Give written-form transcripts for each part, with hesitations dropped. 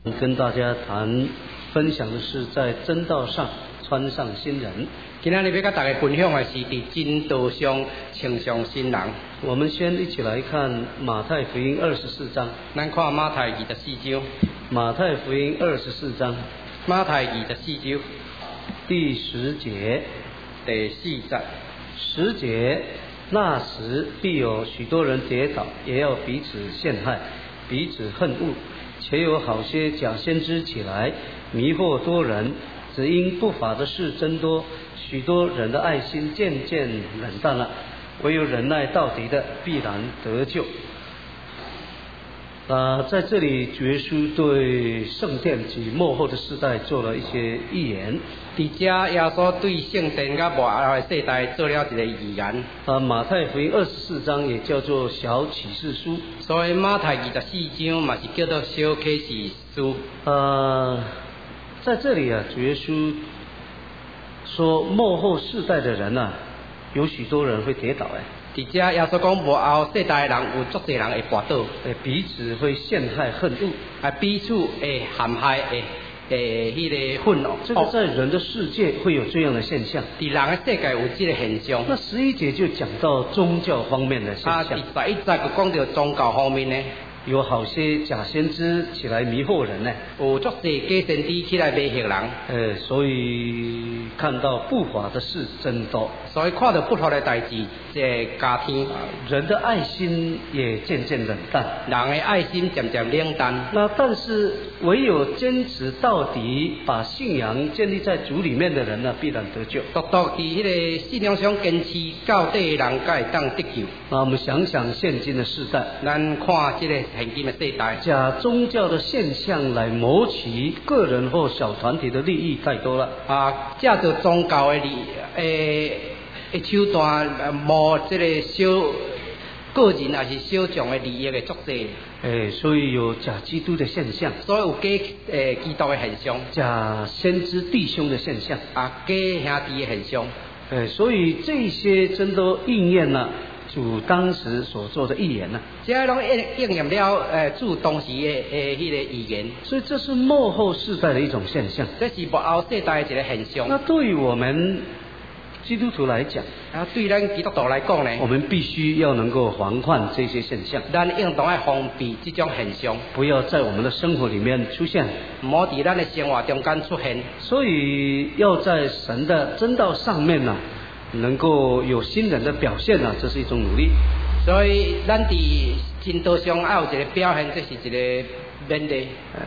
跟大家分享的是在真道上穿上新人。 今天要跟大家分享的是在真道上穿上新人。 我们先一起来看马太福音24章。 咱看马太24章。 马太福音24章。 马太24章第10节。 第4节。 10节，那时必有许多人跌倒，也要彼此陷害，彼此恨恶。且有好些假先知起来，迷惑多人，只因不法的事增多，许多人的爱心渐渐冷淡了。唯有忍耐到底的，必然得救。在这里主耶稣对圣殿及末后的世代做了一些预言。 在这耶稣对圣殿甲末后的世代做了一个预言。 马太福音24章也叫做小启示书， 所以马太24章嘛是叫做小启示书。 在这里主耶稣说末后世代的人有许多人会跌倒在这耶稣讲末后世代的人有足多人会跌倒， 彼此会陷害恨恶， 彼此会陷害迄个愤怒。 这个在人的世界会有这样的现象， 在人的世界有这个现象。 那11节就讲到宗教方面的现象。 第11节就讲到宗教方面呢， 有好些假先知起来迷惑人呢， 有足多假先知起来迷惑人。 所以看到不法的事增多， 所以看到不法的代志这加添， 人的爱心也渐渐冷淡， 人的爱心渐渐冷淡。 那但是唯有坚持到底，把信仰建立在主里面的人必然得救。 独独在迄个信仰上坚持到底的人，才会当得救。 那我们想想现今的世代， 咱看这个现今的世代， 假宗教的现象来谋取个人或小团体的利益太多了。 借着宗教的手段谋这个小个人还是小众的利益的足多。 所以有假基督的现象， 所以有假基督的现象， 假先知弟兄的现象， 假兄弟的现象。 所以这些真都应验了主当时所做的预言这拢应验了主当时的迄个预言。 所以这是末后世代的一种现象， 这是末后世代的一个现象。 那对于我们基督徒来讲， 对咱基督徒来讲呢， 我们必须要能够防范这些现象， 咱应当要防备这种现象， 不要在我们的生活里面出现， 唔好在咱的生活中间出现。 所以要在神的真道上面能够有新人的表现这是一种努力。 所以咱在真道上要有一个表现，这是一个勉励。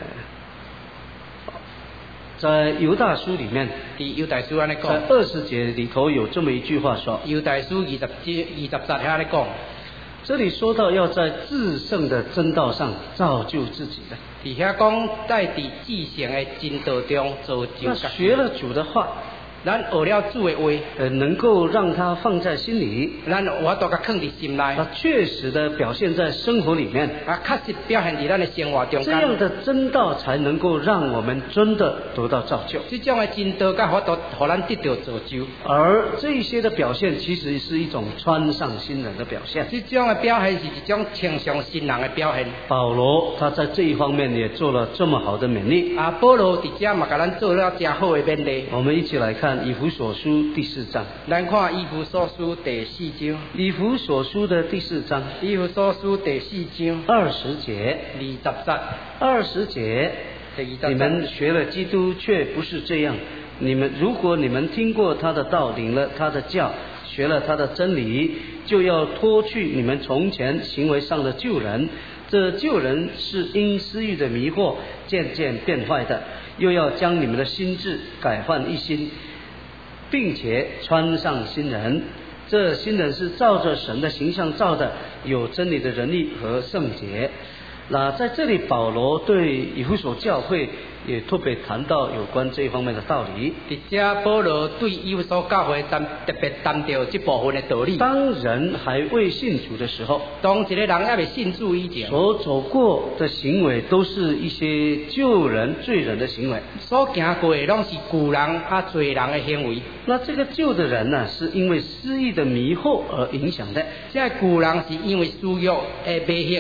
在犹大书里面， 在犹大书安尼讲， 在20节里头有这么一句话说， 犹大书20节安尼讲， 这里说到要在至圣的真道上造就自己的， 底下讲在至圣的真道中造就。 那学了主的话， 咱学了主的话， 能够让他放在心里， 咱我都甲放在心内， 确实的表现在生活里面， 确实表现在咱的生活中间。 这样的真道才能够让我们真的得到造就。 这种的真道甲法度，让咱得到造就。 而这些的表现，其实是一种穿上新人的表现。 这种的表现是一种穿上新人的表现。 保罗他在这一方面也做了这么好的勉励。 保罗在这嘛，甲咱做了真好的勉励。 我们一起来看以弗所书第4章。 咱看以弗所书第4章。 以弗所书的第4章。 以弗所书第4章 20节。20节。你们学了基督，却不是这样。如果你们听过他的道，领了他的教，学了他的真理，就要脱去你们从前行为上的旧人。这旧人是因私欲的迷惑渐渐变坏的，又要将你们的心志改换一新，并且穿上新人。这新人是照着神的形象造的，有真理的仁义和圣洁。那在这里保罗对以弗所教会也特别谈到有关这一方面的道理。 在这保罗对以弗所教会特别谈到这部分的道理。 当人还未信主的时候， 当一个人还未信主以前， 所走过的行为都是一些旧人罪人的行为， 所行过的拢是旧人罪人的行为。 那这个旧的人是因为私欲的迷惑而影响的。 这旧人是因为私欲的迷惑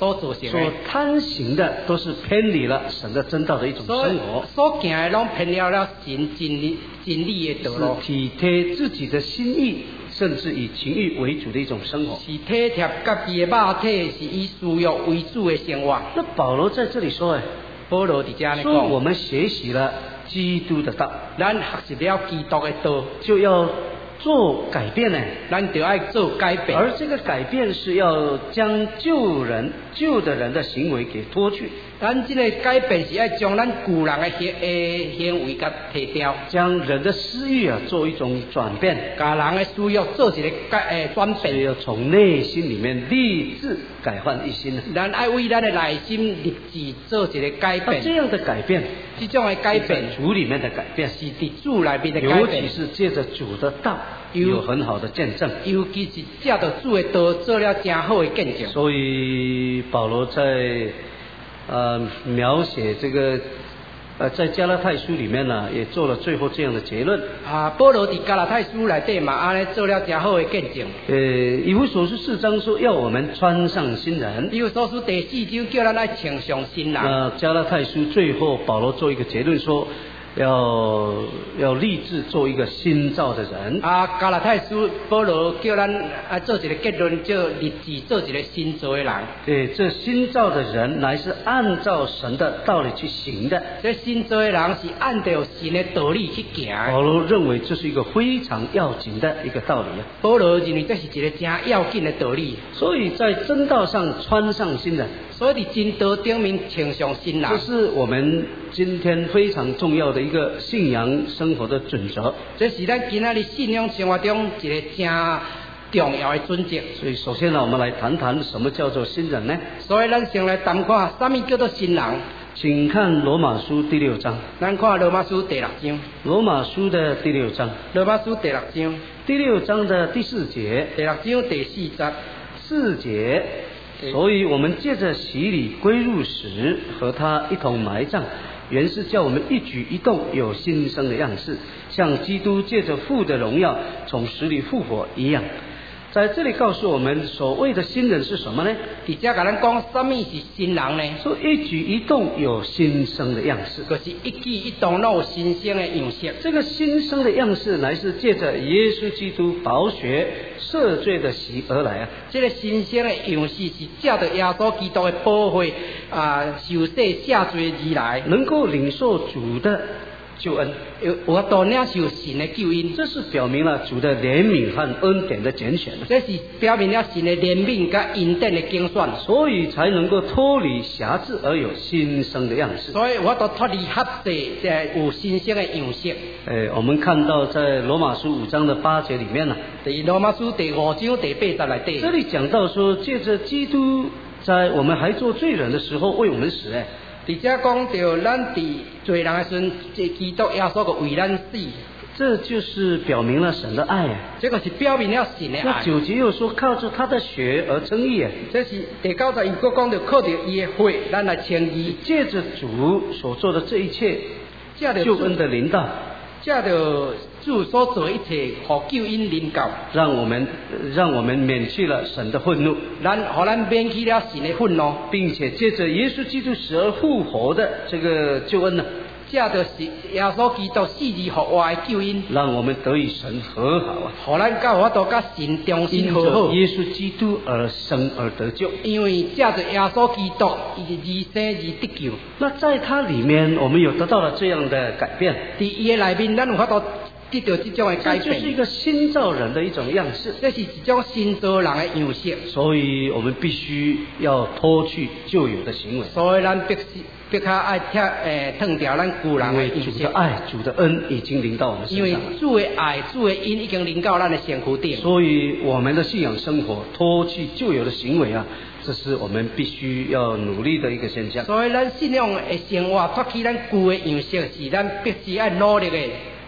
所造成的。 所贪行的都是偏离了神的真道的一种生活， 所行的拢偏了神真理的道路， 是体贴自己的心意，甚至以情欲为主的一种生活， 是体贴家己的肉体，是以私欲为主的生活。 那保罗在这里说， 保罗伫这里说我讲， 们学习了基督的道， 咱学习了基督的道， 就要做改变呢。 咱就要做改变。 而这个改变是要将旧的人的行为给脱去， 咱这个改变是要将咱旧人的行为给提掉， 将人的私欲做一种转变， 把人的需要做一个转所以变。 要从内心里面立志改换一新。 咱要为咱的内心立志做一个改变。 这样的改变， 这种的改变在主里面的改变， 是伫主内面的改尤变， 其是借着主的道有很好的见证。 尤其是借着主的道做了真好的见证。 所以保罗在描写这个在加拉太书里面呢，也做了最后这样的结论。 保罗伫加拉太书内底嘛，安尼做了真好的见证。 以弗所书4章说要我们穿上新人， 以弗所书第4章叫咱来穿上新人。 加拉太书最后保罗做一个结论说，要立志做一个新造的人。 加拉太书保罗叫咱做一个结论，就立志做一个新造的人。 这新造的人乃是按照神的道理去行的。 这新造的人是按照神的道理去行。 保罗认为这是一个非常要紧的一个道理。 保罗认为这是一个真要紧的道理。 所以在真道上穿上新人， 所以伫真道顶面穿上新人， 这是我们今天非常重要的一个信仰生活的准则。 这是咱今仔日信仰生活中一个真重要的准则。 所以首先呢，我们来谈谈什么叫做新人呢？ 所以咱先来谈看什么叫做新人。 请看罗马书第6章。 咱看罗马书第6章。 罗马书的第6章。 罗马书第6章。 第6章的第4节。 第6章第4节。 4节。所以我们借着洗礼归入死，和他一同埋葬，原是叫我们一举一动有新生的样式，像基督借着父的荣耀从死里复活一样。在这里告诉我们，所谓的新人是什么呢？ 伫这甲咱讲什么是新人呢？ 说一举一动有新生的样式， 就是一举一动都有新生的样式。 这个新生的样式乃是借着耶稣基督宝血赦罪的洗而来。 这个新生的样式是借着耶稣基督的宝血受洗赦罪而来， 能够领受主的救恩， 有法度领受神的救恩。 这是表明了主的怜悯和恩典的拣选， 这是表明了神的怜悯跟恩典的拣选， 所以才能够脱离辖制而有新生的样式。 所以我都脱离辖制，有新生的样式。 我们看到在罗马书5章的8节里面呢， 在罗马书第5章第8节内底， 这里讲到说，借着基督在我们还做罪人的时候为我们死。 伫这讲到咱伫罪人的时阵，基督耶稣个为咱死， 这就是表明了神的爱。 这个是表明了神的爱。 那9节又说靠着他的血而称义。 这是第9节又讲到靠着伊的血，咱来称义。 借着主所做的这一切救恩的临到， 借着主所做一切，互救恩临到， 让我们免去了神的愤怒， 互咱免去了神的愤怒， 并且借着耶稣基督死而复活的这个救恩呢， 借着耶稣基督死而复活的救恩， 让我们得与神和好互咱有法度甲神重新和好。 耶稣基督而生而得救， 因为借着耶稣基督而生而得救。 那在他里面，我们有得到了这样的改变。 伫伊的内面，咱有法度得到这种的改变， 这就是一个新造人的一种样式， 这是一种新造人的样式。 所以我们必须要脱去旧有的行为。 所以咱必须爱脱掉咱旧人的样式。 主的爱、主的恩已经临到我们身上了。 因为主的爱、主的恩已经临到咱的身躯顶。 所以我们的信仰生活脱去旧有的行为这是我们必须要努力的一个现象。 所以咱信仰的生活脱去咱旧的样式，是咱必须要努力的。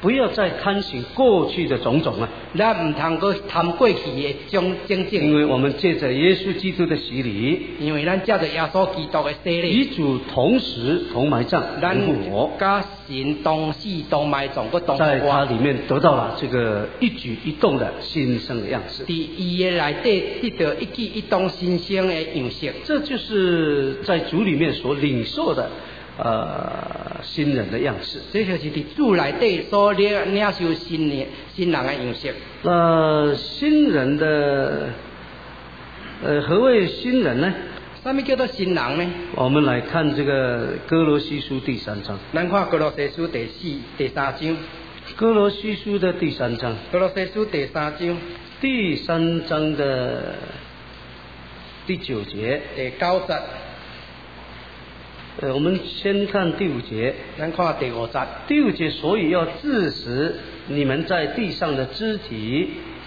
不要再贪行过去的种种啊。 咱唔通过贪过去的种种。 因为我们借着耶稣基督的洗礼， 因为咱借着耶稣基督的洗礼， 与主同死同埋葬同复活， 甲神同死同埋葬个同复活， 在他里面得到了这个一举一动的新生的样式。 伫伊的内底得到一举一动新生的样式， 这就是在主里面所领受的新人的样式。 这就是伫主内底所领受新人的样式。 新人的何谓新人呢？ 什么叫做新人呢？ 我们来看这个哥罗西书第3章。 咱看哥罗西书第3章。 哥罗西书的第3章。 哥罗西书第3章。 第3章的第9节。 第9节。 我们先看第5节。 咱看第5节。 第5节，所以要治死你们在地上的肢体，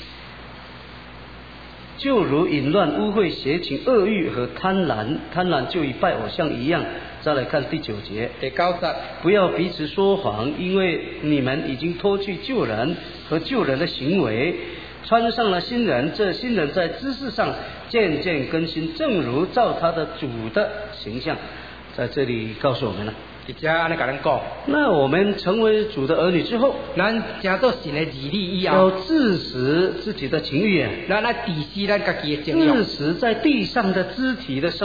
就如淫乱、污秽、邪情、恶欲和贪婪，贪婪就与拜偶像一样。再来看第9节。 第9节， 不要彼此说谎，因为你们已经脱去旧人和旧人的行为，穿上了新人。这新人在知识上渐渐更新，正如照他的主的形象。在这里告诉我们了。 直接安尼甲咱讲， 那我们成为主的儿女之后， 咱成做神的儿女以后， 要治死自己的情欲， 咱治死咱家己的情欲， 治死在地上的肢体的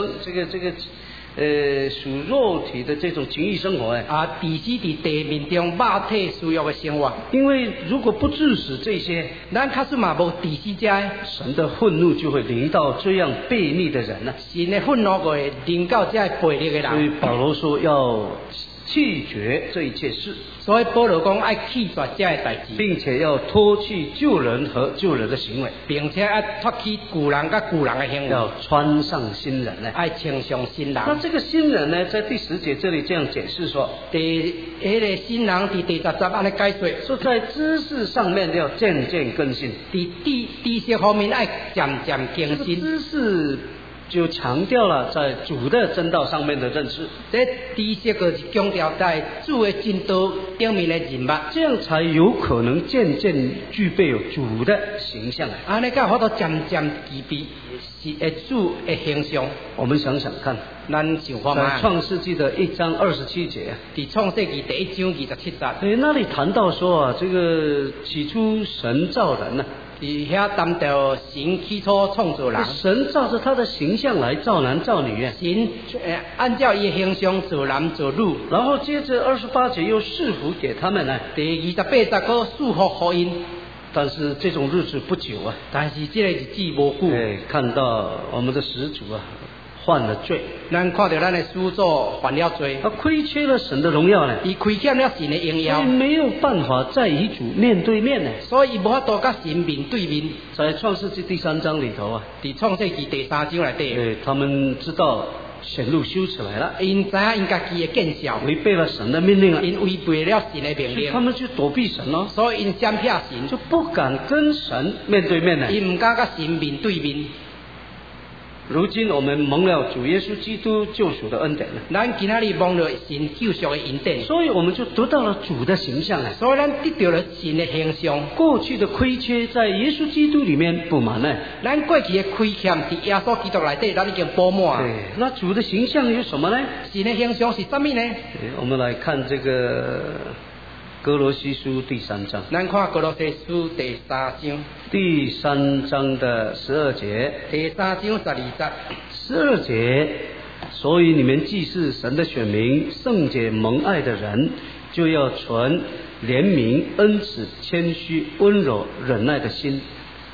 属肉体的这种情欲生活治死伫地面中肉体需要的生活。 因为如果不治死这些， 咱确实嘛无治死这些， 神的愤怒就会临到这样悖逆的人了。 神的愤怒会临到这悖逆的人。 所以保罗说要弃绝这一切事， 所以保罗讲要弃绝这些代志， 并且要脱去旧人和旧人的行为， 并且要脱去旧人甲旧人的行为， 要穿上新人呢， 要穿上新人。 那这个新人呢，在第10节这里这样解释说， 个新人伫第10节安尼解说， 在知识上面要渐渐更新， 伫知识方面要渐渐更新。 知识就强调了在主的真道上面的认识， 这知识就是强调在主的真道顶面的认识， 这样才有可能渐渐具备有主的形象。 安尼才好多渐渐具备主的形象。 我们想想看， 咱想看在创世纪的1章27节， 伫创世纪第1章27节， 那里谈到说这个起初神造人呢。 伫遐谈到神起初创造人， 神照着他的形象来造男造女， 神按照伊的形象造男造女， 然后接着28节又赐福给他们呢。 第28节个祝福福音， 但是这种日子不久啊， 但是这个日子无久， 看到我们的始祖犯了罪， 咱看到咱的始祖犯了罪， 他亏缺了神的荣耀呢， 伊亏欠了神的荣耀， 所以没有办法再与主面对面呢， 所以无法度甲神面对面。 在创世纪第3章里头伫创世纪第3章内底， 他们知道显露羞耻来了， 因知影因家己的见效， 违背了神的命令了， 因违背了神的命令， 他们去躲避神了， 所以因闪避神， 就不敢跟神面对面呢， 因唔敢甲神面对面。 如今我们蒙了主耶稣基督救赎的恩典了， 咱今仔日蒙了神救赎的恩典， 所以我们就得到了主的形象了， 所以咱得到了神的形象。 过去的亏缺在耶稣基督里面补满了， 咱过去的亏欠在耶稣基督内底，咱已经补满。 对，那主的形象有什么呢？ 神的形象是什么呢？ 我们来看这个哥罗西书第3章， 咱看哥罗西书第3章， 第3章的12节， 第3章12节 ，12节，所以你们既是神的选民，圣洁蒙爱的人，就要存怜悯、恩慈、谦虚、温柔、忍耐的心。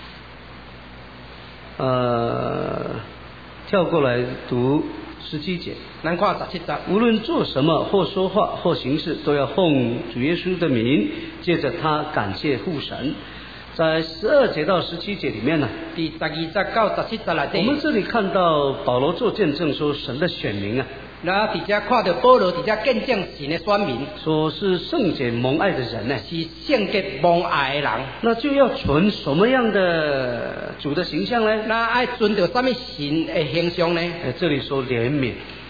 跳过来读17节， 咱看17节， 无论做什么，或说话，或行事，都要奉主耶稣的名，借着他感谢父神。在12节到17节里面呢， 第12节到17节内底， 我们这里看到保罗做见证说神的选民那伫遮看到保罗伫遮见证神的选民， 说是圣洁蒙爱的人呢， 是圣洁蒙爱的人， 那就要存什么样的主的形象呢？ 那爱存着什么神的形象呢？ 这里说怜悯，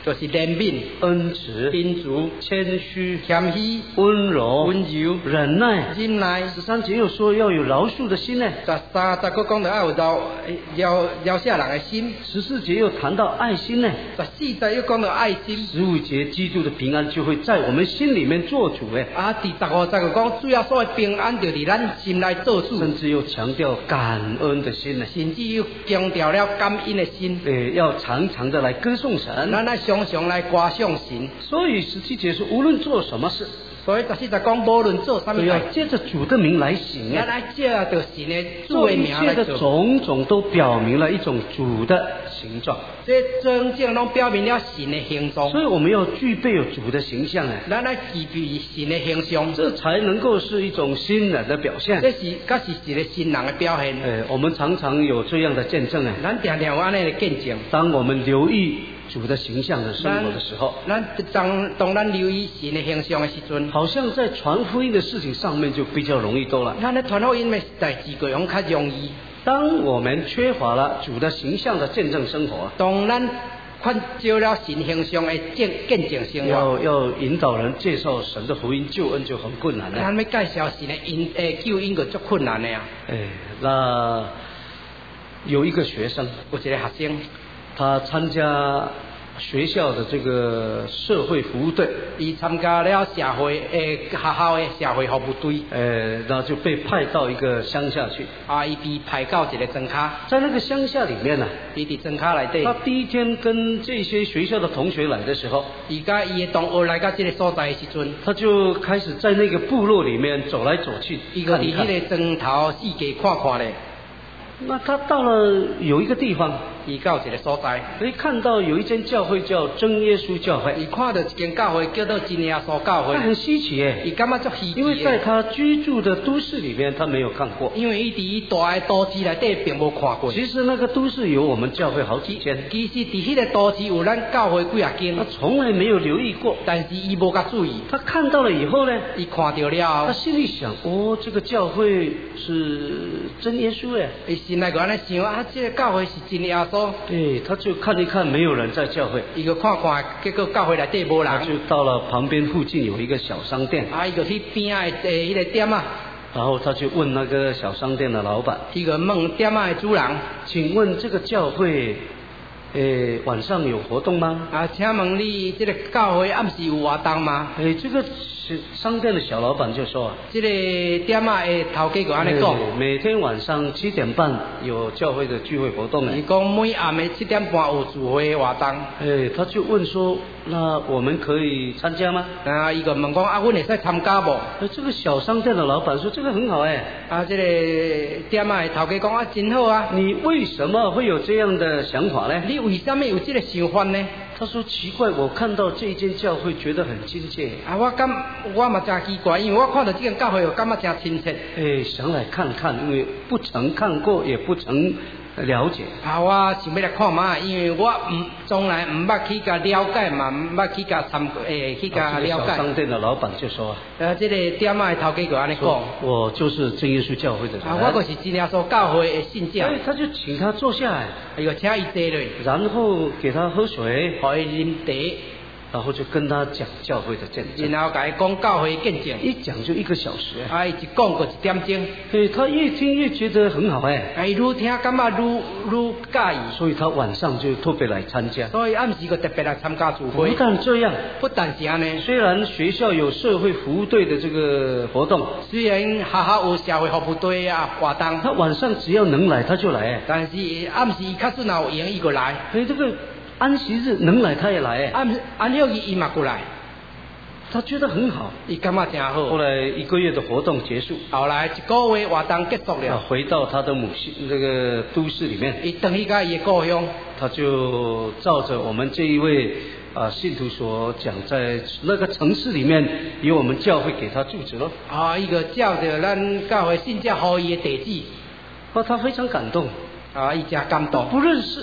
就是怜悯、 恩慈、 贫足、 谦虚、 谦虚、 温柔、忍耐。 忍耐。 13节又说要有饶恕的心呢。 13个讲到要有饶下人的心。 14节又谈到爱心呢。 14节又讲到爱心。 15节基督的平安就会在我们心里面做主第15节就讲主要所的平安就在咱心内做主。 甚至又强调感恩的心呢。 甚至又强调了感恩的心。 要常常的来歌颂神。 咱常常来歌颂神。 所以17节说无论做什么事。 所以14节讲无论做什么事， 要借着主的名来行。 咱来借着神的主的名来做。 这种种都表明了一种主的形状。 这真正都表明了神的形状。 所以我们要具备有主的形象咱来具备神的形象， 这才能够是一种新人的表现。 这是一个新人的表现。 我们常常有这样的见证咱常常有安尼的见证。 当我们留意主的形象的生活的时候， 当咱留意神的形象的时阵， 好像在传福音的事情上面就比较容易多了。 咱在传福音的代志个样较容易。 当我们缺乏了主的形象的见证生活， 当咱看照了神形象的见证生活， 要引导人介绍神的福音救恩就很困难了。 咱要介绍神的救恩就足困难的呀。 那有一个学生， 有一个学生， 他参加学校的这个社会服务队， 他参加了学校的社会服务队， 然后就被派到一个乡下去。 他被派到一个庄卡， 在那个乡下里面呢， 他在庄卡内底。 他第一天跟这些学校的同学来的时候， 他的同学来到这个所在的时阵， 他就开始在那个部落里面走来走去， 他在那个庄头四界看看咧。 那他到了有一个地方， 他到一个所在， 看到有一间教会叫真耶稣教会。 他看到一间教会叫做真耶稣教会， 他很稀奇他感觉足稀奇， 因为在他居住的都市里面他没有看过， 因为他在大的都市内底并无看过。 其实那个都市有我们教会好几间， 其实在那个都市有咱教会几啊间， 他从来没有留意过， 但是他无甲注意。 他看到了以后呢， 他看到了， 他心里想，这个教会是真耶稣他心内就安尼想这个教会是真耶稣。 他就看一看没有人在教会， 他就看看，结果教会内底无人， 他就到了旁边附近有一个小商店， 他就去边仔的那个店啊， 然后他就问那个小商店的老板， 他就问店仔的主人， 请问这个教会晚上有活动吗？ 请问你这个教会暗时有活动吗？ 这个商店的小老板就说， 这个店仔的头家就安尼讲， 每天晚上7点半有教会的聚会活动。 他讲每暗的7点半有聚会活动。 他就问说，那我们可以参加吗？ 他就问讲阮会使参加无？ 这个小商店的老板说，这个很好这个店仔的头家讲真好啊。 你为什么会有这样的想法呢？ 你为什么有这个想法呢？ 他说奇怪，我看到这间教会觉得很亲切。 我嘛真奇怪，因为我看到这间教会，我感觉真亲切。 想来看看，因为不曾看过，也不曾了解。 我想要来看嘛，因为我从来唔捌去甲了解嘛，唔捌去甲去甲了解。 小商店的老板就说这个店仔的头家就安尼讲， 我就是真耶稣教会的人。 我就是真耶稣教会的信者。 他就请他坐下来， 就请他坐落， 然后给他喝水， 给他啉茶。 然后就跟他讲教会的见证， 然后跟他讲教会见证， 一讲就1个小时。 一讲过1点钟。 他越听越觉得很好愈听感觉愈介意， 所以他晚上就特别来参加。 所以暗时就特别来参加聚会。 不但这样， 不但是安尼， 虽然学校有社会服务队的这个活动， 虽然学校有社会服务队啊活动， 他晚上只要能来他就来。 但是暗时确实有闲伊就来。 这个安息日能来他也来， 安休日伊嘛过来， 他觉得很好， 伊感觉真好。 后来1个月的活动结束， 后来1个月活动结束了， 回到他的母亲这个都市里面， 伊回去到伊的故乡， 他就照着我们这一位信徒所讲，在那个城市里面有我们教会给他住址咯。 伊个照着咱教会信者予伊的地址， 他非常感动， 伊真感动， 不认识。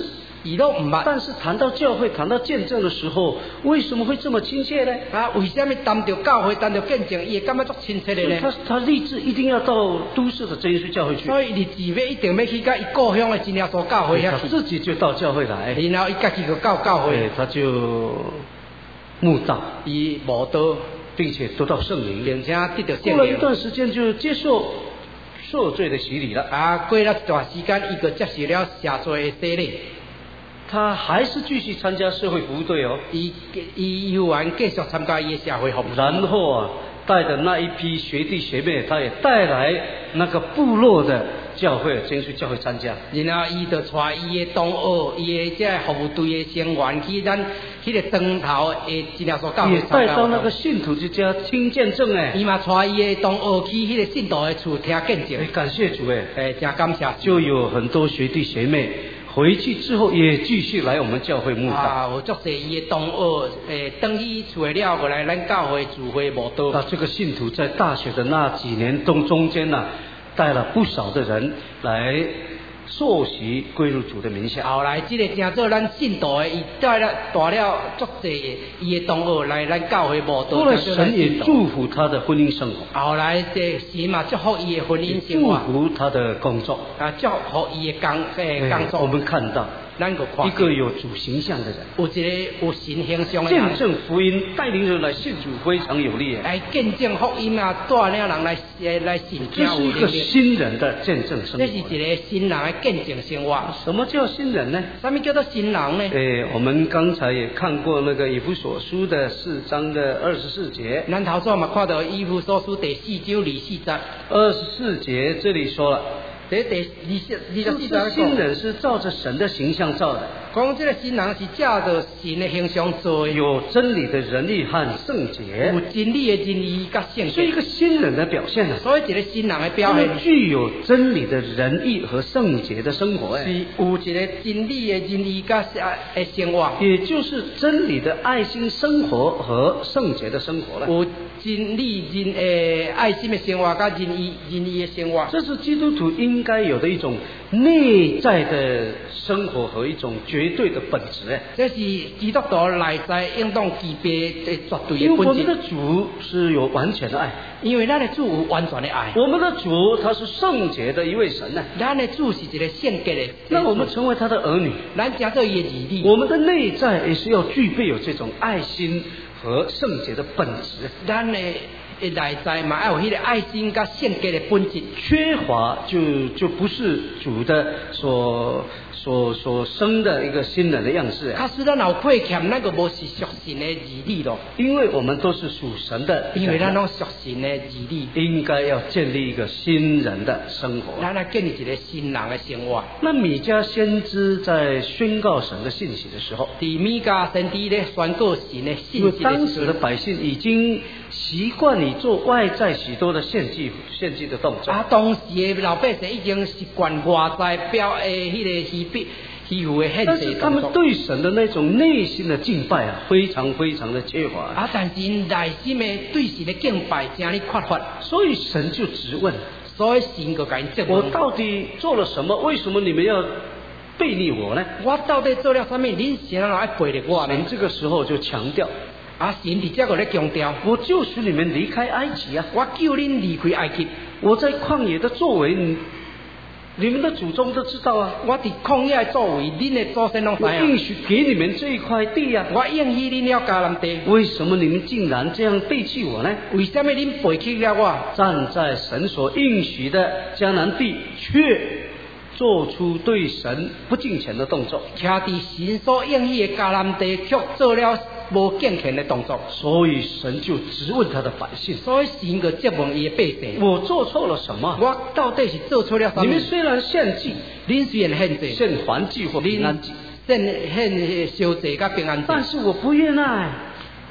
伊都唔捌。 但是谈到教会、谈到见证的时候，为什么会这么亲切呢？ 啊，为什么谈到教会、谈到见证，伊会感觉足亲切的呢？ 他立志一定要到都市的真耶稣教会去。 所以立志要一定要去到伊故乡的真耶稣教会遐去。 他自己就到教会来， 然后伊家己就到教会， 他就慕道， 伊慕道， 并且得到圣灵， 并且得到圣灵。 过了一段时间就接受赦罪的洗礼了。 啊，过了一段时间，伊就接受了赦罪的洗礼。 他还是继续参加社会服务队哦。 伊有完继续参加伊的社会服务。 然后啊，带的那一批学弟学妹，他也带来那个部落的教会，真耶稣教会参加。 然后伊就带伊的同学、伊的这服务队的成员去咱迄个庄头的真耶稣教会参加。 也带到那个信徒之家听见证哎。 伊嘛带伊的同学去迄个信徒的厝听见证。 感谢主哎， 真感谢。 就有很多学弟学妹回去之后也继续来我们教会慕道。 啊，有足侪伊的同学等去厝了过来咱教会聚会慕道。 啊，这个信徒在大学的那几年中间呢，带了不少的人来受洗归入主的名下。 后来这个正做咱信徒的，伊带了足侪伊的同学来咱教会慕道。 后来神也祝福他的婚姻生活。 后来这神嘛祝福伊的婚姻生活。 祝福他的工作。 啊，祝福伊的工作。 我们看到。一个有主形象的人， 有一个有神形象的人， 见证福音，带领人来信主非常有力。 来见证福音啊，带领人来信。 这是一个新人的见证生活。 这是一个新人的见证生活。 什么叫新人呢？ 什么叫做新人呢？ 我们刚才也看过那个以弗所书的4章的24节。 咱头先嘛看到以弗所书第4章24节。 24节这里说了。 第24节新人是照着神的形象造的， 讲这个新人是照着神的形象做的， 有真理的仁义和圣洁， 有真理的仁义和圣洁， 所以一个新人的表现呢， 所以一个新人的表现， 具有真理的仁义和圣洁的生活， 是有一个真理的仁义和生活， 也就是真理的爱心生活和圣洁的生活了。 有真理爱心的生活和仁义的生活， 这是基督徒应该有的一种内在的生活和一种绝对的本质。 这是基督徒内在应当具备的绝对的本质。 因为我们的主是有完全的爱， 因为咱的主有完全的爱。 我们的主他是圣洁的一位神呢。 咱的主是一个圣洁的。 那我们成为他的儿女， 咱成做伊的儿女。 我们的内在也是要具备有这种爱心和圣洁的本质。 咱的内在嘛要有迄个爱心跟圣洁的本质， 缺乏就不是主的所生的一个新人的样式。 假使咱有亏欠，那个无是属神的儿女咯。 因为我们都是属神的， 因为咱拢属神的儿女， 应该要建立一个新人的生活。 咱来建立一个新人的生活。 那米迦先知在宣告神的信息的时候， 米迦先知咧宣告神的信息的时候， 因为当时的百姓已经习惯你做外在许多的献祭的动作。 当时的老百姓已经习惯外在迄个虚无的献祭动作。但是他们对神的那种内心的敬拜啊，非常非常的缺乏。 但是内心的对神的敬拜真哩缺乏。 所以神就质问， 所以神就甲因质问： 我到底做了什么？为什么你们要背逆我呢？ 我到底做了什么？恁谁人来背逆我呢？ 神这个时候就强调。 神伫这个咧强调， 我救赎你们离开埃及啊！ 我救恁离开埃及。 我在旷野的作为，你们的祖宗都知道啊！ 我伫旷野的作为，恁的祖先拢知啊！ 我应许给你们这一块地啊！ 我应许恁了迦南地。 为什么你们竟然这样背弃我呢？ 为什么恁背弃了我？ 站在神所应许的迦南地，却做出对神不敬虔的动作。 徛伫神所应许的迦南地，却做了无敬虔的动作。 所以神就质问他的百姓。 所以神就质问伊的百姓： 我做错了什么？ 我到底是做错了什么？ 你们虽然献祭， 恁虽然献祭、 献燔祭或平安祭， 献烧祭甲平安祭， 但是我不悦纳。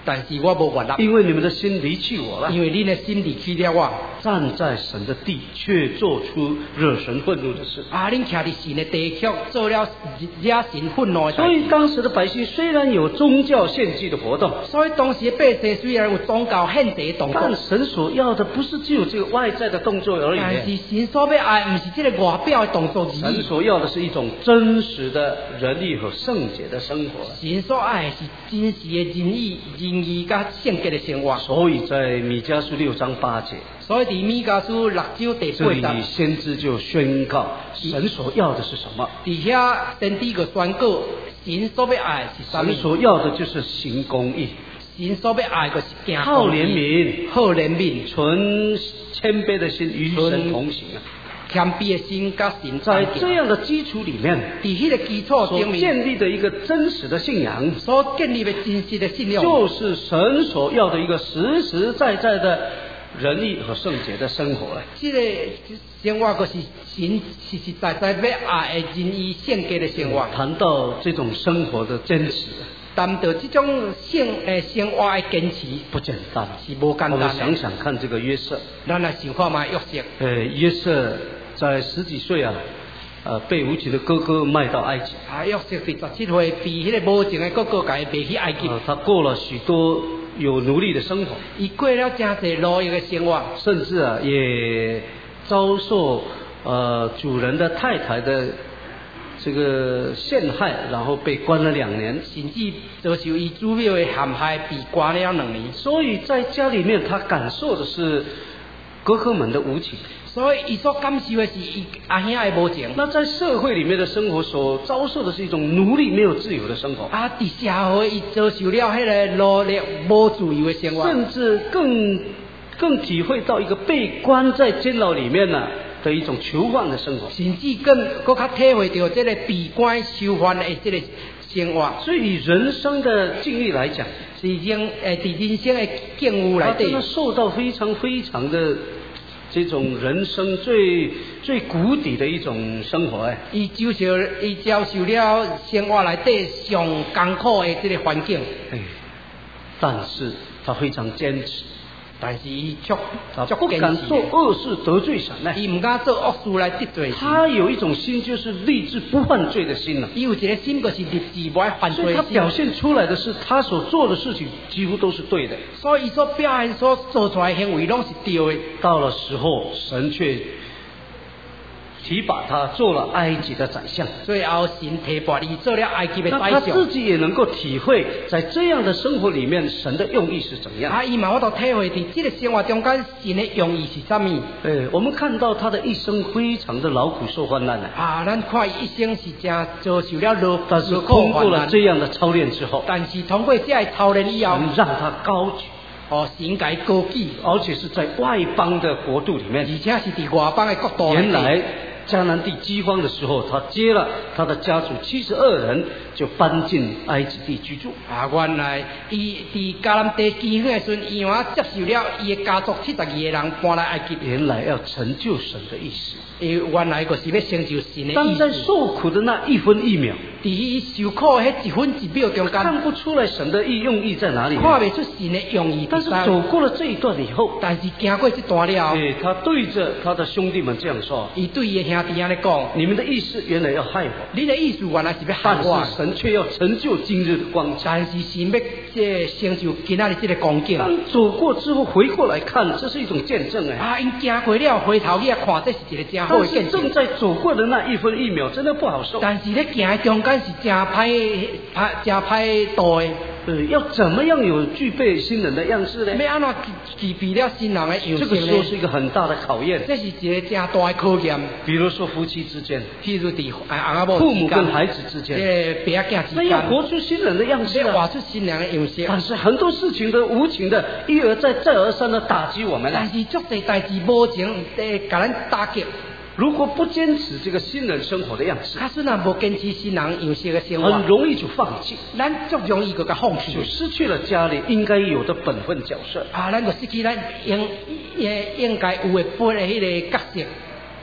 但是我无原谅， 因为你们的心离弃我了， 因为你的心离弃了我， 站在神的地却做出惹神愤怒的事。 恁徛伫神的地却做了惹神愤怒的事。 所以当时的百姓虽然有宗教献祭的活动， 所以当时的百姓虽然有宗教献祭的动作， 但神所要的不是只有这个外在的动作而已。 但是神所要爱，不是这个外表的动作而已。 神所要的是一种真实的仁义和圣洁的生活。 神所爱是真实的仁义甲圣洁的生活。 所以在米迦书6章8节， 所以伫米迦书6章第8节， 这里先知就宣告神所要的是什么？ 伫遐先知个宣告，神所要爱是什么？ 神所要的就是行公义。 神所要爱的是行好怜悯， 好怜悯， 存谦卑的心与神同行啊。 谦卑的心甲神在这样的基础里面， 伫迄个基础上面建立的一个真实的信仰， 所建立的真实的信仰， 就是神所要的一个实实在在的仁义和圣洁的生活。 这个生活就是神实实在在要爱的仁义圣洁的生活。 谈到这种生活的坚持， 谈到这种生活的坚持不简单， 是无简单的。 我们想想看，这个约瑟， 咱来想看嘛，约瑟。 约瑟在10几岁啊，被无情的哥哥卖到埃及。 约瑟是17岁，被迄个无情的哥哥给卖去埃及。 他过了许多有奴隶的生活， 伊过了真侪奴役的生活， 甚至也遭受主人的太太的这个陷害，然后被关了2年， 甚至遭受伊主庙的陷害，被关了2年。 所以在家里面，他感受的是哥哥们的无情。 所以伊所感受的是伊阿兄的无情。 那在社会里面的生活所遭受的是一种奴隶没有自由的生活。 伫社会伊遭受了迄个奴隶无自由的生活， 甚至更体会到一个被关在监牢里面呢的一种囚犯的生活。 甚至更较体会到这个被关囚犯的这个生活。 所以以人生的境遇来讲， 是伫人生的境遇来他真的受到非常非常的这种人生最谷底的一种生活。 伊遭受了生活内底上艰苦的这个环境。 但是他非常坚持。 但是伊足不敢做恶事得罪神呢， 伊唔敢做恶事来得罪神。 他有一种心，就是立志不犯罪的心了。 伊有一个心，就是立志不爱犯罪的心。 所以他表现出来的是，他所做的事情几乎都是对的。 所以伊所表现所做出来的行为拢是对的。 到了时候，神却提拔他做了埃及的宰相， 最后神提拔伊做了埃及的宰相。 那他自己也能够体会，在这样的生活里面，神的用意是怎样。 伊嘛，我都体会伫这个生活中间，神的用意是什么？ 我们看到他的一生非常的劳苦受患难咱看伊一生是真遭受了劳苦但是通过了这样的操练之后， 但是通过这样操练以后， 让他高举。 神给高举， 而且是在外邦的国度里面， 而且是伫外邦的国度。 原来迦南地饥荒的时候，他接了他的家族72人，就搬进埃及地居住。 原来伊伫迦南地饥荒的时候，伊接受了伊的家族72个人搬来埃及。 原来要成就神的意思。 原来就是要成就神的意思。 当在受苦的那1分1秒， 伫伊受苦的迄1分1秒中间， 看不出来神的用意在哪里， 看不出神的用意。 但是走过了这一段以后， 但是经过这段了， 他对着他的兄弟们这样说： 伊对伊的兄弟安尼讲， 你们的意思原来要害我， 你的意思原来是要害我， 但是神却要成就今日的光景。 但是神要成就今仔日这个光景。 当走过之后回过来看，这是一种见证因经过了回头去看，这是一个真好的见证。 正在走过的那1分1秒，真的不好受。 但是咧行的中间是真歹度的。 要怎么样有具备新人的样式呢？ 要安怎具备了新人的样式呢？ 这个时候是一个很大的考验。 这是一个真大的考验。 比如说夫妻之间， 譬如父母跟孩子之间， 爸仔囝之间， 那要活出新人的样式， 活出新人的样式。 但是很多事情都无情的一而再再而三的打击我们。 但是足多代志无情给咱打击。 如果不坚持这个新人生活的样式， 虽然无坚持新人样式的生活， 很容易就放弃， 咱足容易就放弃， 就失去了家里应该有的本分角色。 咱就失去咱应该有的本的迄个角色。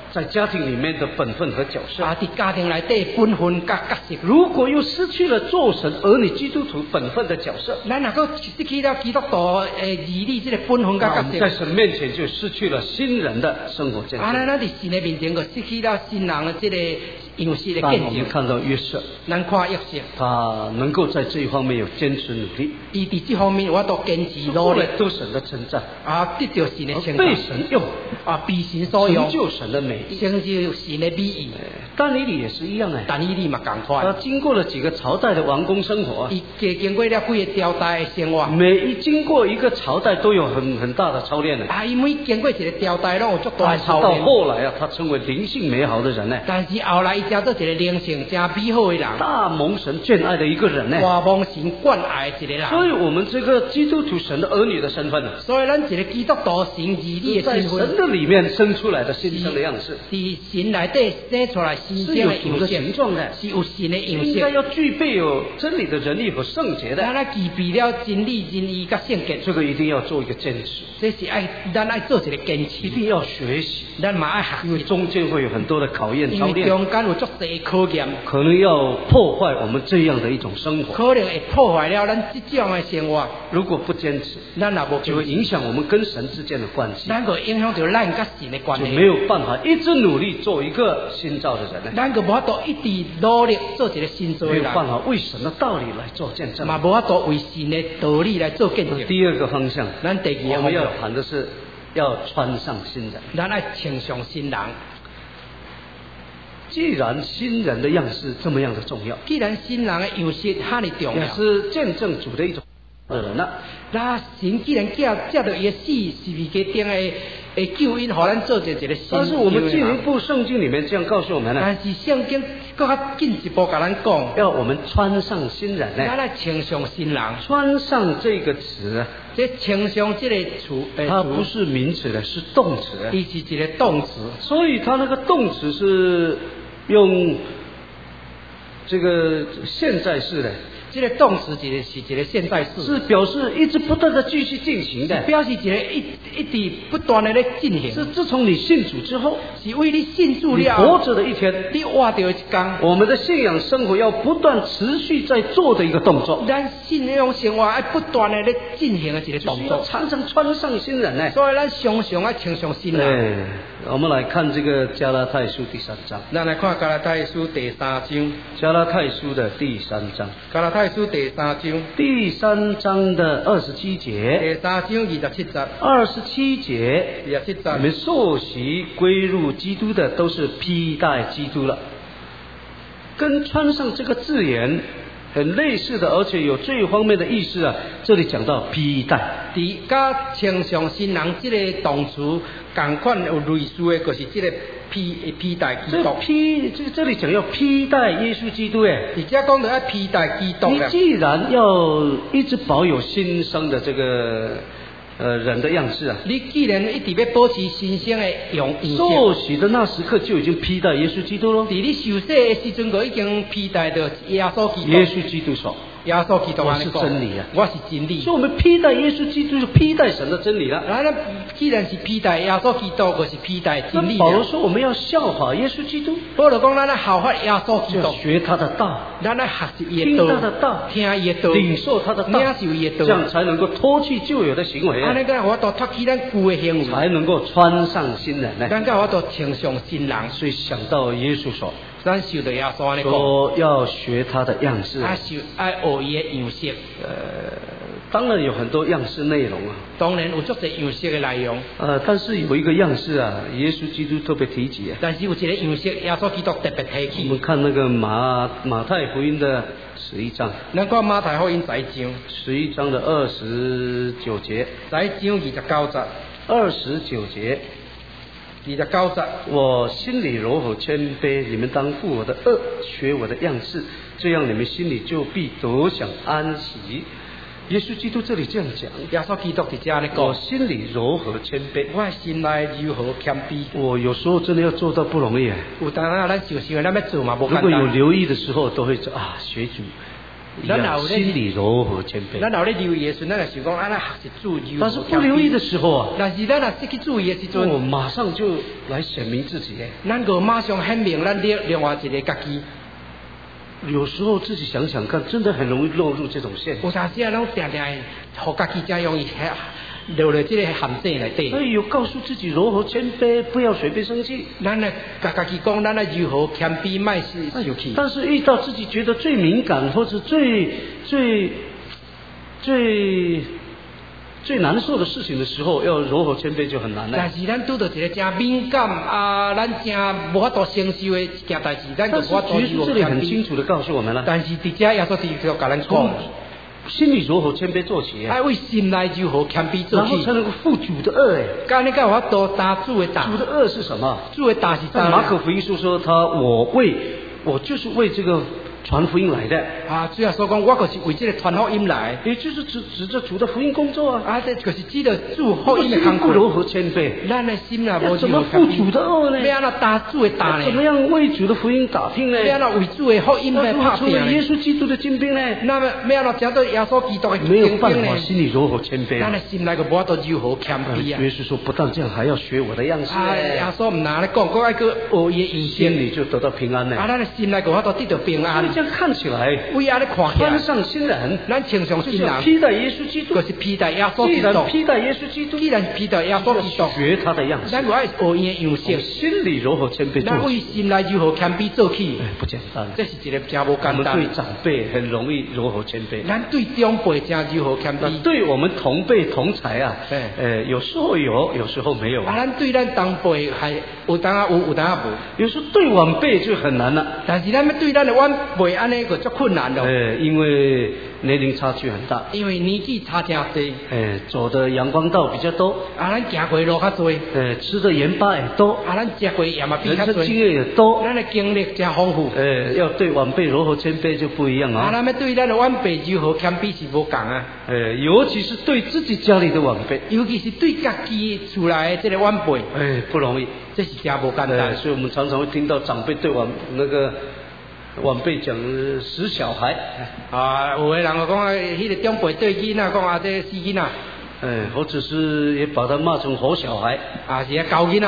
在家庭里面的本分和角色。 在家庭内底本分甲角色。 如果又失去了做神儿女基督徒本分的角色， 咱若个失去了基督徒儿女这个本分甲角色， 在神面前就失去了新人的生活见证。 咱在神的面前就失去了新人的这个样式的但见证。 我们看到约瑟， 咱看约瑟， 他能够在这一方面有坚持努力， 伊伫这方面我都坚持努力， 得神的称赞， 得到神的称赞， 被神用， 被神所用， 成就神的美意， 成就神的美意。 但以理也是一样哎， 但以理嘛同款， 他经过了几个朝代的王宫生活， 伊经过了几个朝代的生活， 每一经过一个朝代都有很大的操练的。 伊每经过一个朝代，拢有足大的操练。 到后来啊，他成为灵性美好的人呢。 但是后来伊成做一个灵性真美好的人， 大蒙神眷爱的一个人呢。 大蒙神眷爱的一个人。 所以我们这个基督徒神的儿女的身份呢， 所以咱一个基督徒神儿女的身份， 在神的里面生出来的新生的样式， 是神内底生出来新生的样式， 形状的， 是有神的样式。 应该要具备有真理的仁义和圣洁的。 咱具备了真理、仁义甲圣洁， 这个一定要做一个坚持。 这是咱爱做一个坚持， 一定要学习， 咱嘛爱学习， 因为中间会有很多的考验操练， 因为中间有足多的考验， 可能要破坏我们这样的一种生活， 可能会破坏了咱这种的生活。 如果不坚持， 咱若无就会影响我们跟神之间的关系， 咱就影响到咱甲神的关系， 就没有办法一直努力做一个新造的人， 咱就无法度一直努力做一个新造的人， 没有办法为神的道理来做见证， 嘛无法度为神的道理来做见证。 第二个方向， 咱第二个我们要谈的是要穿上新人， 咱爱穿上新人。 既然新人的样式这么样的重要， 既然新人的样式哈尼重要， 也是见证主的一种人了。 那神既然借着伊的死，是为给定的救恩，互咱做一个新。 但是我们进一步圣经里面这样告诉我们呢， 但是圣经更较进一步甲咱讲， 要我们穿上新人呢。 咱来穿上新人。 穿上这个词啊， 这穿上这个词， 它不是名词的，是动词。 它是一个动词， 所以它那个动词是用这个现在式的。 这个动词是一个现在式， 是表示一直不断的继续进行的， 表示一个一直不断的在进行。 是自从你信主之后， 是为你信主了， 你活着的一天， 你活着一天， 我们的信仰生活要不断持续在做的一个动作。 咱信仰生活要不断的在进行的一个动作， 常常穿上新人呢。 所以咱常常要穿上新人。 我们来看这个加拉太书第3章。 咱来看加拉太书第3章。 加拉太书的第3章。 加拉太书第3章。 第3章的27节。 第3章27节。 27节。 27节。 你们受洗归入基督的，都是披戴基督了。跟穿上这个字眼很类似的，而且有这方面的意思啊。这里讲到披戴， 甲穿上新人这个动词同款有类似的，就是这个披戴基督。 这里讲要披戴耶稣基督诶。 而且讲到要披戴基督。 你既然要一直保有新生的这个人的样式啊， 你既然一直要保持新生的样式， 受洗的那时刻就已经披戴耶稣基督了。 在你受洗的时阵，就已经披戴着耶稣基督。 耶稣基督说。 耶稣基督我是真理啊， 我是真理。 所以我们披戴耶稣基督，就披戴神的真理了。 咱既然是披戴耶稣基督，就是披戴真理。 保罗说我们要效法耶稣基督。 保罗讲咱要效法耶稣基督， 学他的道， 咱要学习耶道， 听他的道， 听耶道， 领受他的道， 领受耶道， 这样才能够脱去旧有的行为， 安尼个我都脱去咱旧的行为， 才能够穿上新人呢。 咱个我都穿上新人。 所以想到耶稣说。 咱受到耶稣安尼讲， 说要学他的样式， 爱学伊的样式。 当然有很多样式内容啊， 当然有足多样式的内容。 但是有一个样式啊，耶稣基督特别提及啊。 但是有一个样式，耶稣基督特别提起。 我们看那个马太福音的11章。 咱看马太福音11章 ，11章的29节。 11章29节。 29节。 29节， 我心里柔和谦卑，你们当负我的恶，学我的样式，这样你们心里就必得享安息。耶稣基督这里这样讲， 耶稣基督在这里讲， 我心里柔和谦卑， 我心内柔和谦卑。 我有时候真的要做到不容易。 有当然咱受伤，咱要做嘛，不简单。 如果有留意的时候，都会说啊，学主， 心里柔和谦卑。 咱留意的时候，咱就想讲，咱学习主柔和谦卑。 但是不留意的时候啊， 但是咱失去注意的时候， 我马上就来显明自己。 咱个马上显明咱另外一个家己。 有时候自己想想看，真的很容易落入这种陷阱。 有啥时啊，咱定定互家己这容易落了这个陷阱内底。 所以有告诉自己柔和谦卑，不要随便生气。 咱来家己讲，咱来如何谦卑，卖生气。 但是遇到自己觉得最敏感或者最难受的事情的时候，要柔和谦卑就很难了。 但是咱拄到一个真敏感啊，咱真无法度承受的一件代志，咱就无法度柔和谦卑。 这里很清楚的告诉我们了。 但是伫这耶稣基督甲咱讲， 心里柔和谦卑做起， 爱为心来柔和谦卑做起， 然后才能够负主的恶。 干你有法度担主的担。 主的恶是什么？ 主的担是啥？ 马可福音书说我就是为这个传福音来的啊！主要说讲，我就是为这个传福音来， 也就是指着主的福音工作啊！ 啊，这就是指着主福音的工作。 不柔和谦卑， 咱的心啊，无怎么负主的恶呢？ 要安怎担主的担呢？ 怎么样为主的福音打拼呢？ 要安怎为主的福音来打拼呢？ 耶稣基督的精兵呢？ 那么要安怎找到耶稣基督的精兵呢？ 没有办法，心里柔和谦卑。 咱的心来个无法度柔和谦卑啊！ 耶稣说，不但这样，还要学我的样式。 耶稣唔拿来讲，我爱个学伊的样式， 心里就得到平安呢。 啊，咱的心来个法度得到平安。 这样看起来。 为安尼看起来， 穿上新人， 咱穿上新人， 披戴耶稣基督， 就是披戴耶稣基督。 既然披戴耶稣基督， 既然披戴耶稣基督， 学他的样式， 咱就爱学伊的样式， 心里柔和谦卑， 咱为心来如何谦卑做起， 不简单。 这是一个真无简单。 我们对长辈很容易柔和谦卑， 咱对长辈真如何谦卑。 对我们同辈同才啊，有时候有，有时候没有。 啊，咱对咱同辈还有当啊有，有当啊无。 有时候对晚辈就很难了。 但是咱要对咱的晚辈安尼个足困难咯。 因为年龄差距很大， 因为年纪差真多， 走的阳光道比较多， 啊，咱行过路较多， 吃的盐巴也多， 啊，咱食过盐嘛比较多， 人生经验也多， 咱的经历真丰富， 要对晚辈柔和谦卑就不一样啊。 啊，咱要对咱的晚辈柔和谦卑是无共啊， 尤其是对自己家里的晚辈， 尤其是对家己厝内的这个晚辈， 不容易， 这是真无简单。 所以我们常常会听到长辈对晚辈讲死小孩啊，有的人就讲迄个长辈对囡仔讲啊，这死囡仔， 或者是也把他骂成活小孩， 啊是教囡仔，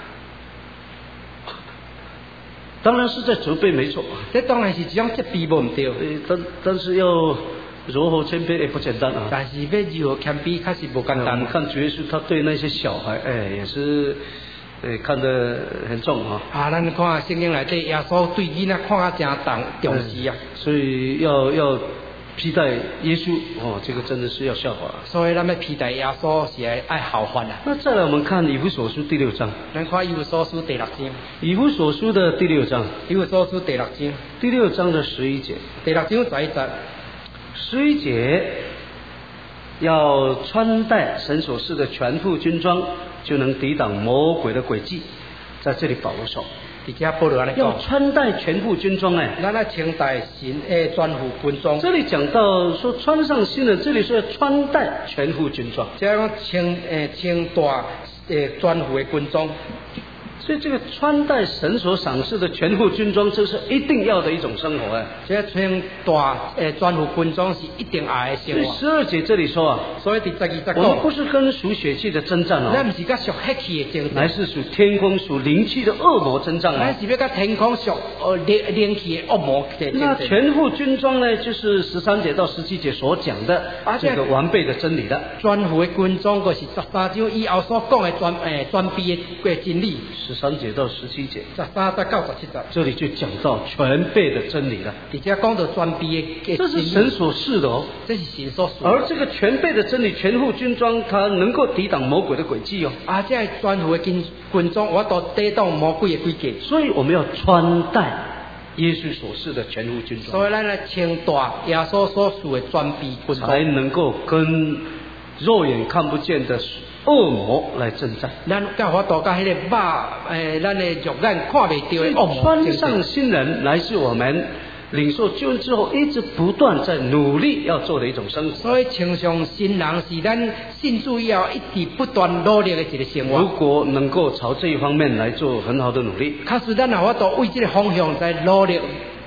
当然是在责备没错， 这当然是一种责备无唔对， 但是要柔和谦卑也不简单啊。 但是要柔和谦卑，确实无简单。 我们看主耶稣他对那些小孩，也是。看得很重啊！ 啊，咱看圣经内底，耶稣对囡仔看啊真重视啊， 所以要披戴耶稣这个真的是要效法。 所以咱要披戴耶稣是爱效法啊。 那再来我们看以弗所书第6章。 咱看以弗所书第6章。 以弗所书的第6章。 以弗所书第6章。 第6章的11节。 第6章11节。 11节。要穿戴神所赐的全副军装，就能抵挡魔鬼的诡计。在这里保罗说，要穿戴全副军装咱要穿戴神的全副军装。 这里讲到说穿上新人，这里说要穿戴全副军装， 这样穿戴全副的军装。 所以这个穿戴神所赏赐的全副军装，这是一定要的一种生活这穿戴全副军装是一定爱的生活。 12节这里说啊， 所以第12节我们不是跟属血气的征战咱不是跟属血气的征战， 乃是属天空属灵气的恶魔征战咱是要跟天空属灵气的恶魔的征战。 那全副军装呢，就是13节到17节所讲的这个完备的真理的。 全副的军装，就是13章以后所讲的全备的真理。 13节到17节 ，13到17节， 这里就讲到全备的真理了。 而且讲到全备的， 这是神所赐的这是神所赐。 而这个全备的真理，全副军装，它能够抵挡魔鬼的诡计啊，这全副的军装，我都抵挡魔鬼的诡计。 所以我们要穿戴耶稣所赐的全副军装。 所以咱来穿戴耶稣所赐的全备军装， 才能够跟肉眼看不见的恶魔来征战。 咱教法度甲迄个咱的肉眼看未到的恶魔。 穿上新人，乃是我们领受救恩之后一直不断在努力要做的一种生活。 所以穿上新人是咱信主以后一直不断努力的一个生活。 如果能够朝这一方面来做很好的努力， 确实咱有法度为这个方向在努力。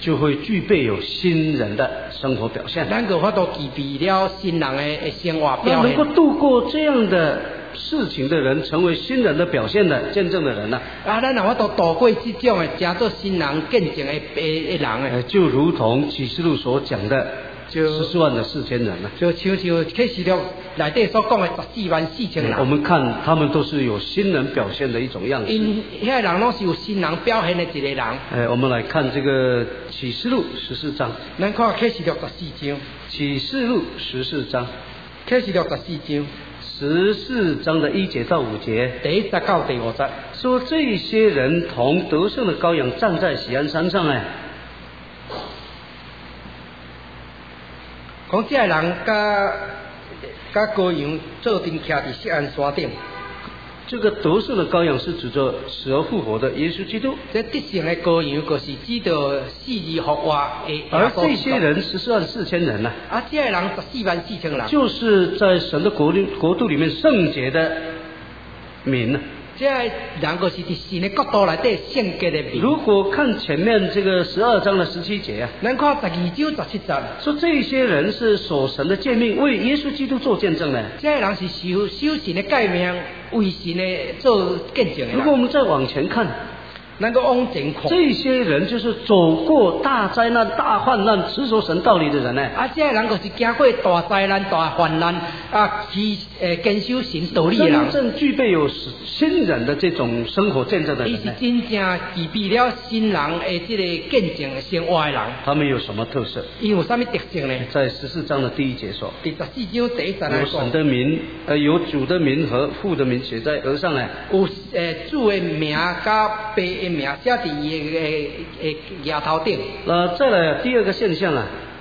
就会具备有新人的生活表现。 咱个法度具备了新人的生活表现。 那能够度过这样的事情的人，成为新人的表现的见证的人呢？ 咱若法度度过这种的，加做新人见证的人就如同启示录所讲的。14万的4000人呢？ 就像启示录内底所讲的14万4千人。 我们看他们都是有新人表现的一种样子。 因遐人拢是有新人表现的一个人。 我们来看这个启示录14章。 咱看启示录14章。 启示录14章。 启示录14章。 14章的1节到5节。 第1节到第5节。 说这些人同得胜的羔羊站在喜安山上讲这个人甲羔羊做阵徛伫锡安山顶。 这个得胜的羔羊是指着死而复活的耶稣基督。 这得胜的羔羊就是指着死而复活的。 而这些人14万4千人呢？ 这个人14万4千人。 就是在神的国度里面圣洁的民呢。 这人个是伫神的国度内底圣洁的民。 如果看前面这个12章的17节咱看12章17节， 说这些人是守神的诫命，为耶稣基督做见证的。 这人是守神的诫命，为神的做见证的。 如果我们再往前看， 能够往前看， 这些人就是走过大灾难、大患难、持守神道理的人呢。 这人就是经过大灾难、大患难坚守神道理的人， 真正具备有新人的这种生活见证的人呢。 他是真正具备了新人的这个见证生活的人。 他们有什么特色？ 因有什么特性呢？ 在14章的第1节说， 第14章第1节来说， 有神的名，有主的名和父的名写在额上呢。 有主的名加爸的名写伫伊的额头顶。 再来第二个现象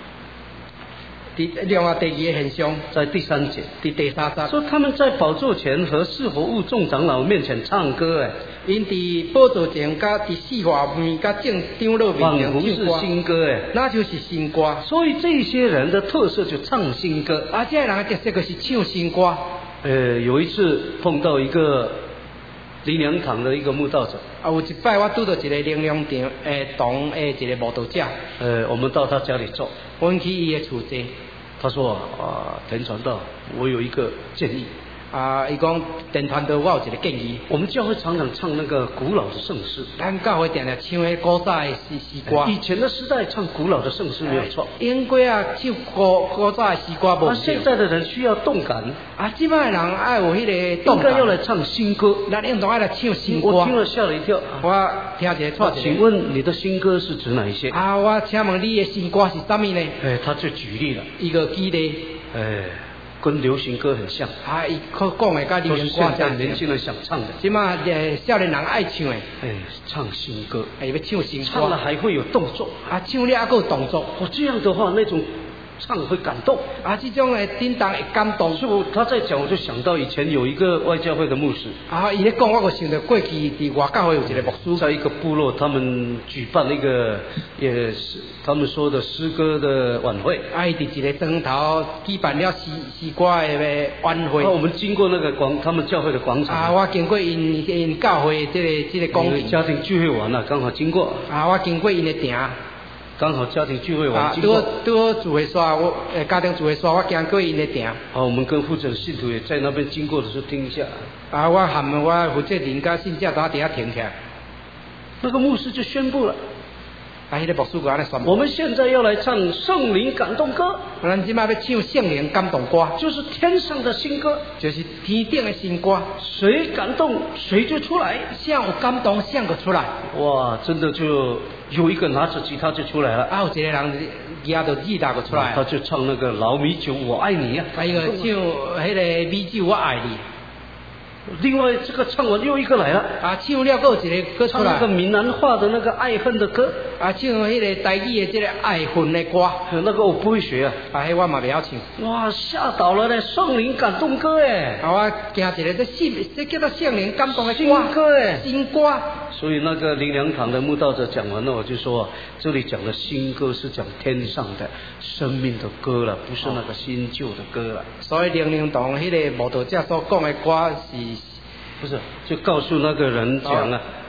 另外第2个现象， 在第3节， 第3节说他们在宝座前和四活物众长老面前唱歌因伫宝座前甲伫四活物甲众长老面前唱歌， 仿佛是新歌那就是新歌。 所以这些人的特色就唱新歌。 这些人的特色就是唱新歌。 有一次碰到一个灵粮堂的一个慕道者。 有一摆我拄到一个灵粮堂的一个慕道者。 我们到他家里坐， 我去伊的厝坐。 他说田传道，我有一个建议。 伊讲田传道，我有一个建议。 我们教会常常唱那个古老的圣诗。 咱教会常常唱迄古早的诗歌。 以前的时代唱古老的圣诗没有错。 应该唱古早的诗歌无错。 现在的人需要动感。 即摆的人爱有迄个动感。 应该要来唱新歌。 咱应当爱来唱新歌。 我听了吓了一跳。 我听一个错。 请问你的新歌是指哪一些？ 我请问你的新歌是什么呢？ 他就举例了。 一个举例。 跟流行歌很像。 伊讲的跟流行歌像年轻人想唱的。 即嘛少年人爱唱的。 唱新歌。 要唱新歌。 唱了还会有动作。 唱了还有动作。 这样的话那种唱会感动。 这种的叮当会感动。 所以他在讲，我就想到以前有一个外教会的牧师。 伊咧讲，我就想到过去伫外教会有一个牧师， 在一个部落，他们举办那个也是他们说的诗歌的晚会。 伊伫一个庄头举办了诗歌的晚会。 我们经过那个他们教会的广场。 我经过因教会这个广场。 家庭聚会完了，刚好经过。 我经过因的亭。 刚好家庭聚会完经过。 我聚会刷，家庭聚会刷，我经过因的亭。 我们跟负责的信徒也在那边经过的时候听一下。 我含我负责人家信者都在停起来。 那个牧师就宣布了。 那个牧师讲咧宣布。 我们现在要来唱圣灵感动歌。 咱今麦要唱圣灵感动歌， 就是天上的新歌， 就是天顶的新歌。 谁感动谁就出来， 像有感动像就出来。 哇，真的就有一个拿着吉他就出来了。 有一个人拿着吉他就出来。 他就唱那个老米酒我爱你一个唱迄个米酒我爱你。 另外这个唱完又一个来了。 唱了又一个歌出来。 唱那个闽南话的那个爱恨的歌。 唱迄个台语的这个爱恨的歌。 那个我不会学迄我嘛不晓唱。 哇，吓倒了嘞！圣灵感动歌我惊一个这叫做圣灵感动的新歌新歌。 所以那个灵粮堂的慕道者讲完了，我就说这里讲的新歌是讲天上的生命的歌了，不是那个新旧的歌了。 所以灵粮堂迄个慕道者所讲的歌是。 不是，就告诉那个人讲了，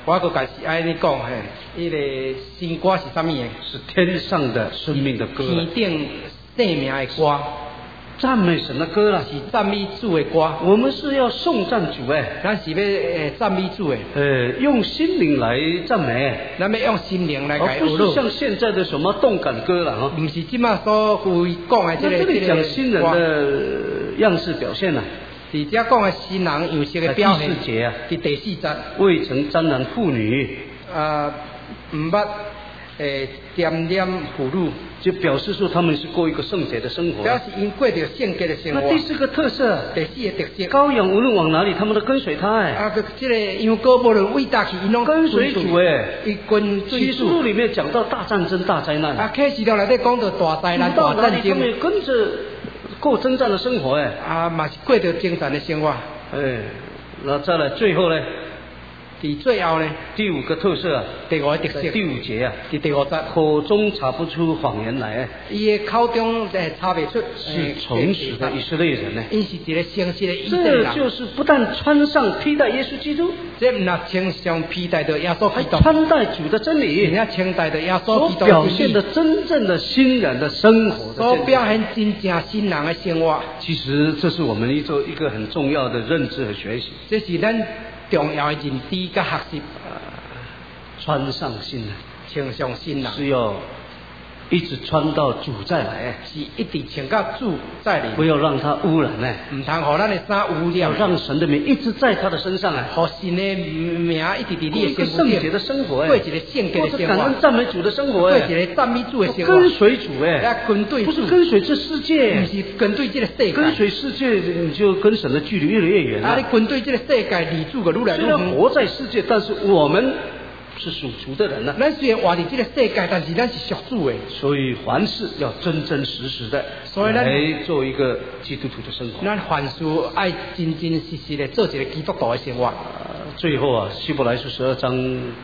我个解释安尼讲嘿，迄个新歌是啥物诶？ 是天上的生命的歌， 天顶生命的歌， 赞美神的歌啦， 是赞美主的歌。 我们是要颂赞主咱是要赞美主的， 用心灵来赞美， 咱要用心灵来而不是像现在的什么动感歌了哈。 不是即马所讲的这里讲新人的样式表现啊。 是这讲的新人样式的表现。 第4节啊， 第4节， 未曾沾染妇女， 唔捌沾染妇女， 就表示说他们是过一个圣洁的生活。 表示因过着圣洁的生活。 那第4个特色， 第4个特色， 羔羊无论往哪里，他们都跟随他这个羊羔无论为大去，因拢跟随主伊跟随主。 启示录里面讲到大战争、大灾难。 启示录内底讲到大灾难、大战争。 他们也跟着过征战的生活嘛是过着征战的生活。 那再来最后呢？ 最后呢？ 第5个特色啊， 第5个特色。 第5节啊， 第5节， 口中查不出谎言来。 伊的口中查不出是诚实的以色列人呢。 因是一个诚实的以色列人。 这就是不但穿上披戴耶稣基督， 这不穿上披戴的耶稣基督， 穿戴主的真理， 人家穿戴的耶稣基督， 所表现的真正的新人的生活， 所表现真正新人的生活。 其实这是我们一个很重要的认知和学习。 这是咱重要的认知跟学习。 穿上新人， 穿上新人， 是要一直穿到主再来， 是一直穿到主再来， 不要让它污染唔通互咱的衫污染， 要让神的名一直在他的身上互神的名一直伫你的身上， 过一个圣洁的生活过一个圣洁的生活， 感恩赞美主的生活过一个赞美主的生活， 跟随主跟对主， 不是跟随这世界， 不是跟对这个世界， 跟随世界你就跟神的距离越来越远你跟对这个世界离主个愈来愈远。 虽然活在世界，但是我们是属主的人咱虽然活在这个世界，但是咱是属主的。 所以凡事要真真实实的，来做一个基督徒的生活。 咱凡事爱真真实实的做一个基督徒的生活。 最后啊，希伯来书12章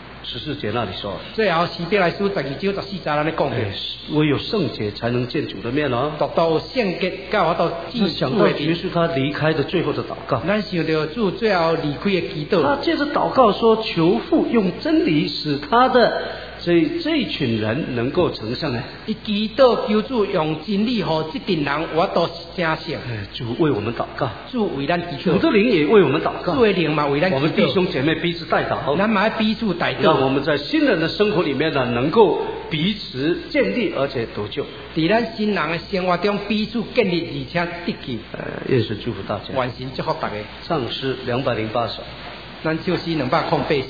14节那里说， 最後希伯來書12章14節那裡講嘅， 唯有聖潔才能見主的面哦。 讀到聖潔，教我到見主的面。耶穌他離開的最後的禱告， 咱想到主最後離開的祈禱。 他接着禱告說：求父用真理使他的这一群人能夠成聖呢？ 伊祈禱求主用真理，讓這群人我都成聖。 主為我們禱告， 主為咱祈禱， 主的靈也為我們禱告， 主的靈嘛為咱祈禱。 我們弟兄姐妹彼此代禱， 咱嘛彼此代禱， 讓我們在新人的生活裡面呢，能夠彼此建立而且得救。 在咱新人的生活中彼此建立而且得救。 願神祝福大家。 願神祝福大家。 唱詩208首， 咱唱詩208首。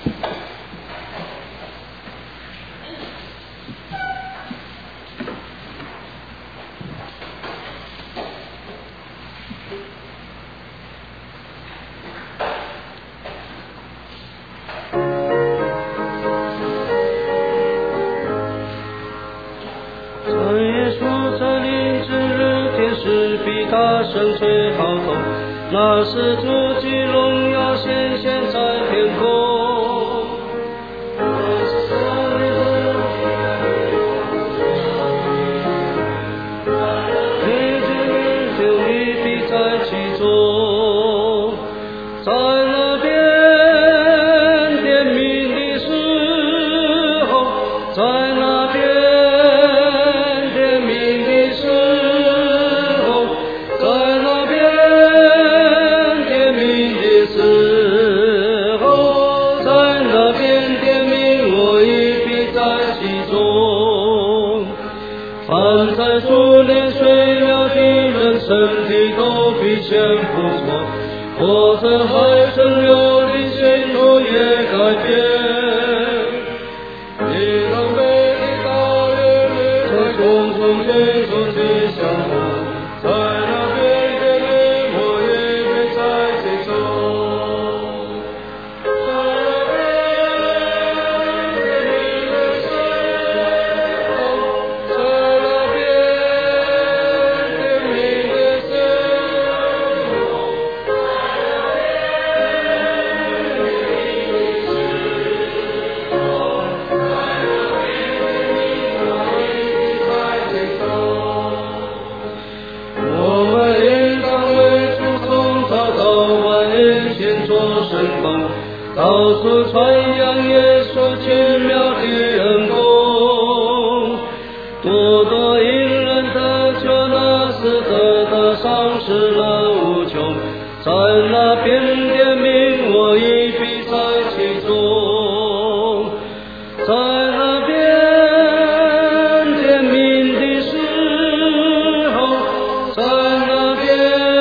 声吹号筒，那是主的荣耀显现在天空。你就你必在其中，在那边点名的时候，在那边点名的时候。凡在主内睡了的人，身体都必先不错，或者还剩留的前途也改变。你让美丽大人在空中追逐的相逢，在那边的人我也会在其中。 到处传扬耶稣奇妙的恩功，多多因人得救，那时得到赏赐了无穷，在那边点名我一笔在其中，在那边点名的时候，在那边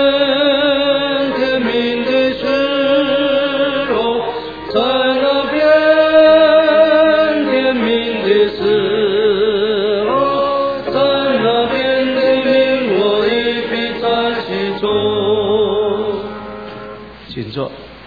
点名的时候，在那边点名的时候，在那边点名我一笔在其中。 请坐。